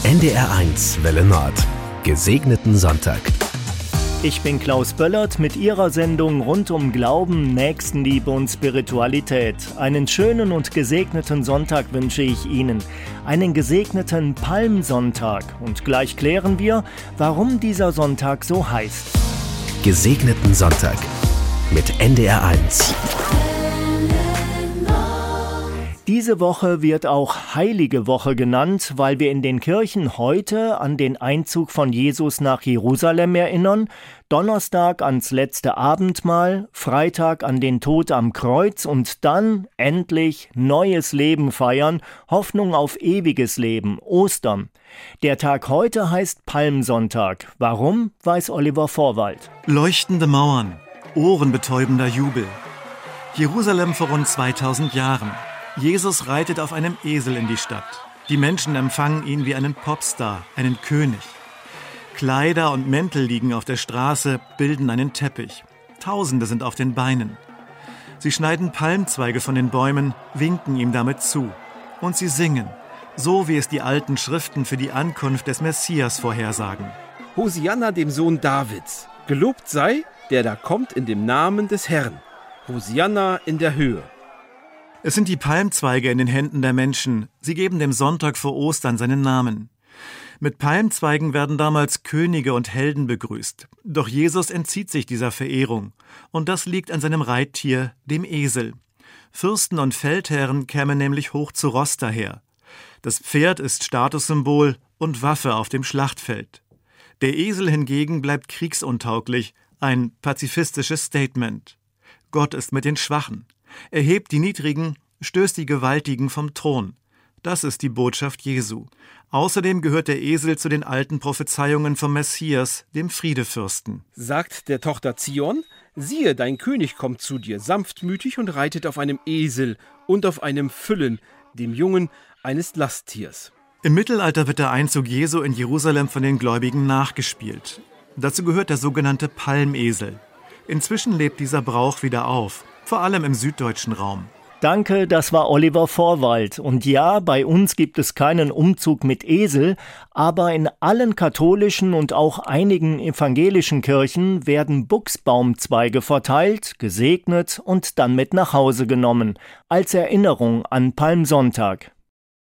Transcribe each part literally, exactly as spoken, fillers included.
N D R eins Welle Nord. Gesegneten Sonntag. Ich bin Klaus Böllert mit Ihrer Sendung rund um Glauben, Nächstenliebe und Spiritualität. Einen schönen und gesegneten Sonntag wünsche ich Ihnen. Einen gesegneten Palmsonntag. Und gleich klären wir, warum dieser Sonntag so heißt. Gesegneten Sonntag mit N D R eins. Diese Woche wird auch Heilige Woche genannt, weil wir in den Kirchen heute an den Einzug von Jesus nach Jerusalem erinnern, Donnerstag ans letzte Abendmahl, Freitag an den Tod am Kreuz und dann endlich neues Leben feiern, Hoffnung auf ewiges Leben, Ostern. Der Tag heute heißt Palmsonntag. Warum, weiß Oliver Vorwald. Leuchtende Mauern, ohrenbetäubender Jubel. Jerusalem vor rund zweitausend Jahren. Jesus reitet auf einem Esel in die Stadt. Die Menschen empfangen ihn wie einen Popstar, einen König. Kleider und Mäntel liegen auf der Straße, bilden einen Teppich. Tausende sind auf den Beinen. Sie schneiden Palmzweige von den Bäumen, winken ihm damit zu. Und sie singen, so wie es die alten Schriften für die Ankunft des Messias vorhersagen. Hosianna dem Sohn Davids. Gelobt sei, der da kommt in dem Namen des Herrn. Hosianna in der Höhe. Es sind die Palmzweige in den Händen der Menschen. Sie geben dem Sonntag vor Ostern seinen Namen. Mit Palmzweigen werden damals Könige und Helden begrüßt. Doch Jesus entzieht sich dieser Verehrung. Und das liegt an seinem Reittier, dem Esel. Fürsten und Feldherren kämen nämlich hoch zu Ross daher. Das Pferd ist Statussymbol und Waffe auf dem Schlachtfeld. Der Esel hingegen bleibt kriegsuntauglich, ein pazifistisches Statement. Gott ist mit den Schwachen. Er hebt die Niedrigen, stößt die Gewaltigen vom Thron. Das ist die Botschaft Jesu. Außerdem gehört der Esel zu den alten Prophezeiungen vom Messias, dem Friedefürsten. Sagt der Tochter Zion, siehe, dein König kommt zu dir, sanftmütig und reitet auf einem Esel und auf einem Füllen, dem Jungen eines Lasttiers. Im Mittelalter wird der Einzug Jesu in Jerusalem von den Gläubigen nachgespielt. Dazu gehört der sogenannte Palmesel. Inzwischen lebt dieser Brauch wieder auf. Vor allem im süddeutschen Raum. Danke, das war Oliver Vorwald. Und ja, bei uns gibt es keinen Umzug mit Esel, aber in allen katholischen und auch einigen evangelischen Kirchen werden Buchsbaumzweige verteilt, gesegnet und dann mit nach Hause genommen, als Erinnerung an Palmsonntag.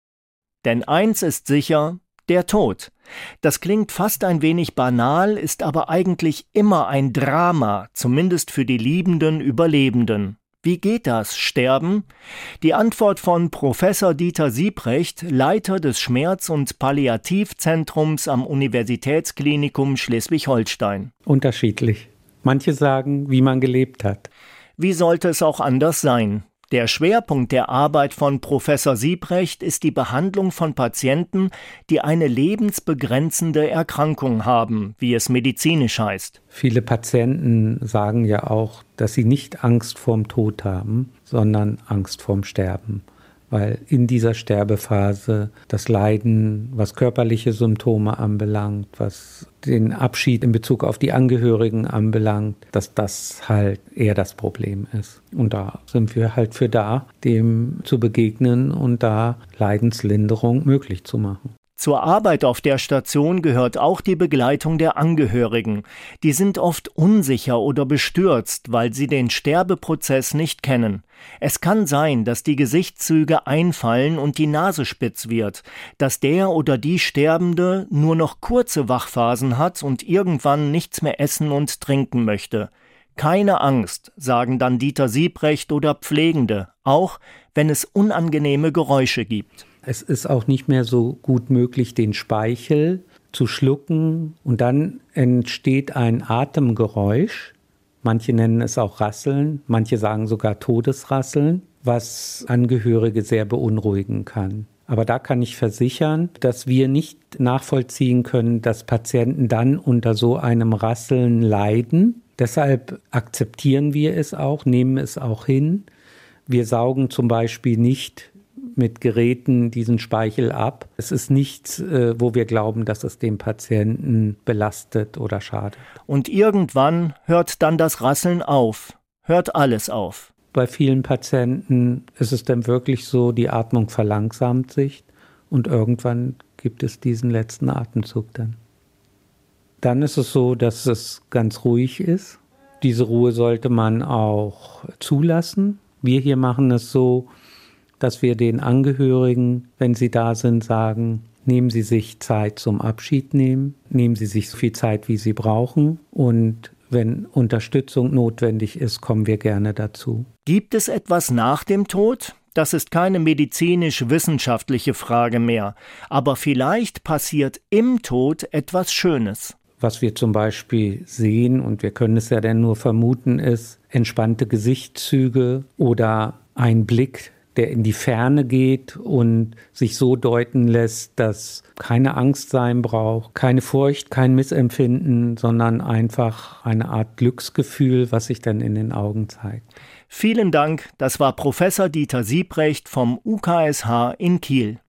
Denn eins ist sicher, der Tod. Das klingt fast ein wenig banal, ist aber eigentlich immer ein Drama, zumindest für die liebenden Überlebenden. Wie geht das, Sterben? Die Antwort von Professor Dieter Siebrecht, Leiter des Schmerz- und Palliativzentrums am Universitätsklinikum Schleswig-Holstein. Unterschiedlich. Manche sagen, wie man gelebt hat. Wie sollte es auch anders sein? Der Schwerpunkt der Arbeit von Professor Siebrecht ist die Behandlung von Patienten, die eine lebensbegrenzende Erkrankung haben, wie es medizinisch heißt. Viele Patienten sagen ja auch, dass sie nicht Angst vorm Tod haben, sondern Angst vorm Sterben. Weil in dieser Sterbephase das Leiden, was körperliche Symptome anbelangt, was den Abschied in Bezug auf die Angehörigen anbelangt, dass das halt eher das Problem ist. Und da sind wir halt für da, dem zu begegnen und da Leidenslinderung möglich zu machen. Zur Arbeit auf der Station gehört auch die Begleitung der Angehörigen. Die sind oft unsicher oder bestürzt, weil sie den Sterbeprozess nicht kennen. Es kann sein, dass die Gesichtszüge einfallen und die Nase spitz wird, dass der oder die Sterbende nur noch kurze Wachphasen hat und irgendwann nichts mehr essen und trinken möchte. Keine Angst, sagen dann Dieter Siebrecht oder Pflegende, auch wenn es unangenehme Geräusche gibt. Es ist auch nicht mehr so gut möglich, den Speichel zu schlucken und dann entsteht ein Atemgeräusch. Manche nennen es auch Rasseln, manche sagen sogar Todesrasseln, was Angehörige sehr beunruhigen kann. Aber da kann ich versichern, dass wir nicht nachvollziehen können, dass Patienten dann unter so einem Rasseln leiden. Deshalb akzeptieren wir es auch, nehmen es auch hin. Wir saugen zum Beispiel nicht mit Geräten diesen Speichel ab. Es ist nichts, äh, wo wir glauben, dass es den Patienten belastet oder schadet. Und irgendwann hört dann das Rasseln auf, hört alles auf. Bei vielen Patienten ist es dann wirklich so, die Atmung verlangsamt sich und irgendwann gibt es diesen letzten Atemzug dann. Dann ist es so, dass es ganz ruhig ist. Diese Ruhe sollte man auch zulassen. Wir hier machen es so, dass wir den Angehörigen, wenn sie da sind, sagen, nehmen Sie sich Zeit zum Abschied nehmen, nehmen Sie sich so viel Zeit, wie Sie brauchen, und wenn Unterstützung notwendig ist, kommen wir gerne dazu. Gibt es etwas nach dem Tod? Das ist keine medizinisch-wissenschaftliche Frage mehr, aber vielleicht passiert im Tod etwas Schönes. Was wir zum Beispiel sehen, und wir können es ja dann nur vermuten, ist entspannte Gesichtszüge oder ein Blick, der in die Ferne geht und sich so deuten lässt, dass keine Angst sein braucht, keine Furcht, kein Missempfinden, sondern einfach eine Art Glücksgefühl, was sich dann in den Augen zeigt. Vielen Dank, das war Professor Dieter Siebrecht vom U K S H in Kiel.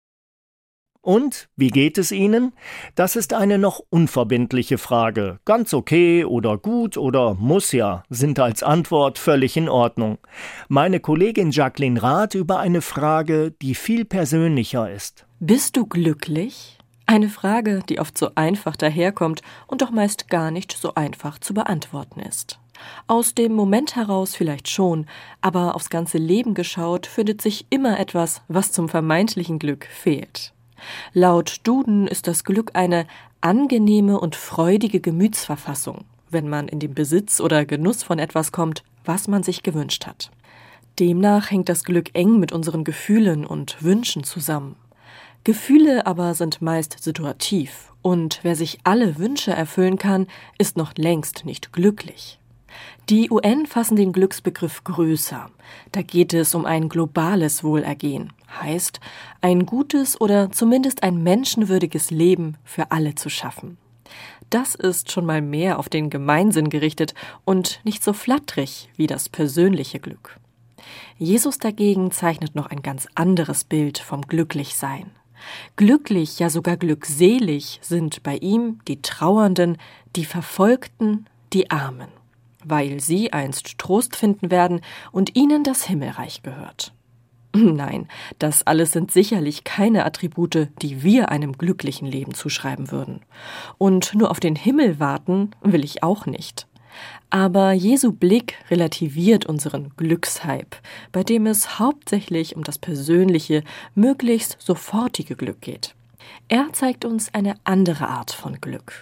Und, wie geht es Ihnen? Das ist eine noch unverbindliche Frage. Ganz okay oder gut oder muss ja, sind als Antwort völlig in Ordnung. Meine Kollegin Jacqueline Rath über eine Frage, die viel persönlicher ist. Bist du glücklich? Eine Frage, die oft so einfach daherkommt und doch meist gar nicht so einfach zu beantworten ist. Aus dem Moment heraus vielleicht schon, aber aufs ganze Leben geschaut findet sich immer etwas, was zum vermeintlichen Glück fehlt. Laut Duden ist das Glück eine angenehme und freudige Gemütsverfassung, wenn man in den Besitz oder Genuss von etwas kommt, was man sich gewünscht hat. Demnach hängt das Glück eng mit unseren Gefühlen und Wünschen zusammen. Gefühle aber sind meist situativ, und wer sich alle Wünsche erfüllen kann, ist noch längst nicht glücklich. Die U N fassen den Glücksbegriff größer. Da geht es um ein globales Wohlergehen. Heißt, ein gutes oder zumindest ein menschenwürdiges Leben für alle zu schaffen. Das ist schon mal mehr auf den Gemeinsinn gerichtet und nicht so flattrig wie das persönliche Glück. Jesus dagegen zeichnet noch ein ganz anderes Bild vom Glücklichsein. Glücklich, ja sogar glückselig sind bei ihm die Trauernden, die Verfolgten, die Armen, weil sie einst Trost finden werden und ihnen das Himmelreich gehört. Nein, das alles sind sicherlich keine Attribute, die wir einem glücklichen Leben zuschreiben würden. Und nur auf den Himmel warten will ich auch nicht. Aber Jesu Blick relativiert unseren Glückshype, bei dem es hauptsächlich um das persönliche, möglichst sofortige Glück geht. Er zeigt uns eine andere Art von Glück.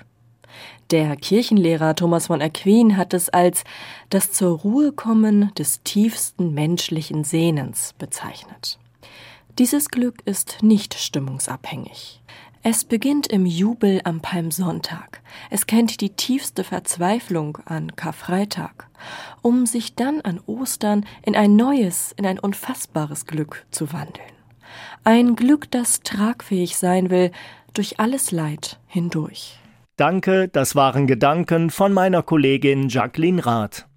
Der Kirchenlehrer Thomas von Aquin hat es als das zur Ruhe kommen des tiefsten menschlichen Sehnens bezeichnet. Dieses Glück ist nicht stimmungsabhängig. Es beginnt im Jubel am Palmsonntag. Es kennt die tiefste Verzweiflung an Karfreitag, um sich dann an Ostern in ein neues, in ein unfassbares Glück zu wandeln. Ein Glück, das tragfähig sein will durch alles Leid hindurch. Danke, das waren Gedanken von meiner Kollegin Jacqueline Rath.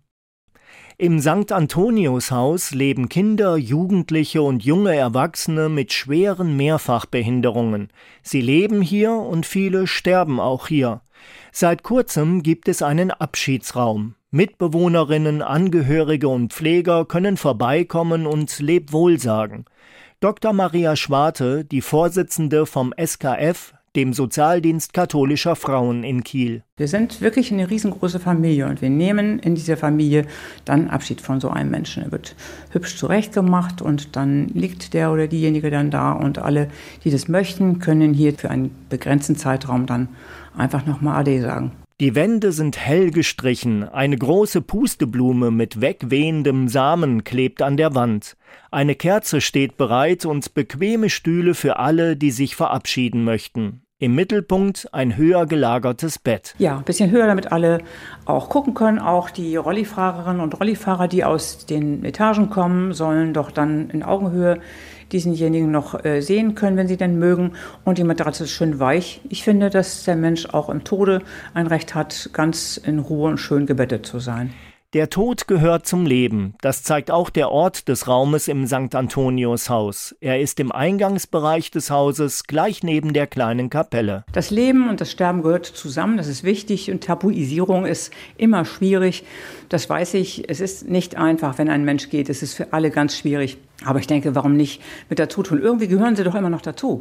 Im Sankt Antonius-Haus leben Kinder, Jugendliche und junge Erwachsene mit schweren Mehrfachbehinderungen. Sie leben hier und viele sterben auch hier. Seit kurzem gibt es einen Abschiedsraum. Mitbewohnerinnen, Angehörige und Pfleger können vorbeikommen und Lebwohl sagen. Doktor Maria Schwarte, die Vorsitzende vom S K F, dem Sozialdienst katholischer Frauen in Kiel. Wir sind wirklich eine riesengroße Familie und wir nehmen in dieser Familie dann Abschied von so einem Menschen. Er wird hübsch zurechtgemacht und dann liegt der oder diejenige dann da und alle, die das möchten, können hier für einen begrenzten Zeitraum dann einfach nochmal Ade sagen. Die Wände sind hell gestrichen, eine große Pusteblume mit wegwehendem Samen klebt an der Wand. Eine Kerze steht bereit und bequeme Stühle für alle, die sich verabschieden möchten. Im Mittelpunkt ein höher gelagertes Bett. Ja, ein bisschen höher, damit alle auch gucken können. Auch die Rollifahrerinnen und Rollifahrer, die aus den Etagen kommen, sollen doch dann in Augenhöhe diesenjenigen noch äh, sehen können, wenn sie denn mögen. Und die Matratze ist schön weich. Ich finde, dass der Mensch auch im Tode ein Recht hat, ganz in Ruhe und schön gebettet zu sein. Der Tod gehört zum Leben. Das zeigt auch der Ort des Raumes im Sankt Antonius-Haus. Er ist im Eingangsbereich des Hauses, gleich neben der kleinen Kapelle. Das Leben und das Sterben gehört zusammen, das ist wichtig. Und Tabuisierung ist immer schwierig. Das weiß ich. Es ist nicht einfach, wenn ein Mensch geht. Es ist für alle ganz schwierig. Aber ich denke, warum nicht mit dazu tun? Irgendwie gehören sie doch immer noch dazu.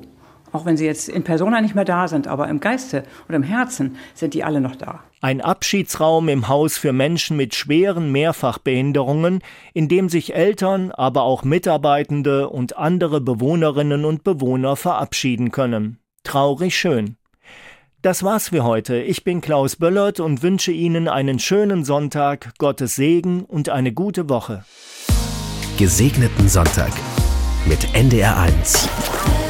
Auch wenn sie jetzt in Persona nicht mehr da sind, aber im Geiste und im Herzen sind die alle noch da. Ein Abschiedsraum im Haus für Menschen mit schweren Mehrfachbehinderungen, in dem sich Eltern, aber auch Mitarbeitende und andere Bewohnerinnen und Bewohner verabschieden können. Traurig schön. Das war's für heute. Ich bin Klaus Böllert und wünsche Ihnen einen schönen Sonntag, Gottes Segen und eine gute Woche. Gesegneten Sonntag mit N D R eins.